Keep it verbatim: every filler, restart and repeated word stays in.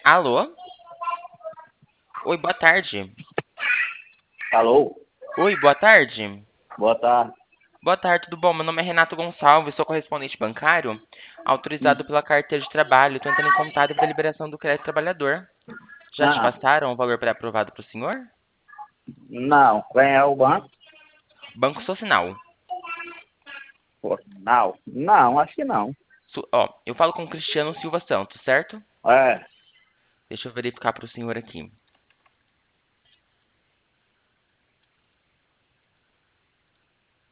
Alô? Oi, boa tarde. Alô? Oi, boa tarde. Boa tarde. Boa tarde, tudo bom? Meu nome é Renato Gonçalves, sou correspondente bancário, Hum. autorizado pela carteira de trabalho. Estou entrando em contato para a liberação do crédito trabalhador. Já te Ah, passaram o valor pré-aprovado para o senhor? não. Quem é o banco? Banco Social. Pô, não. Não, acho que não. Su- Ó, eu falo com Cristiano Silva Santos, certo? É. Deixa eu verificar para o senhor aqui.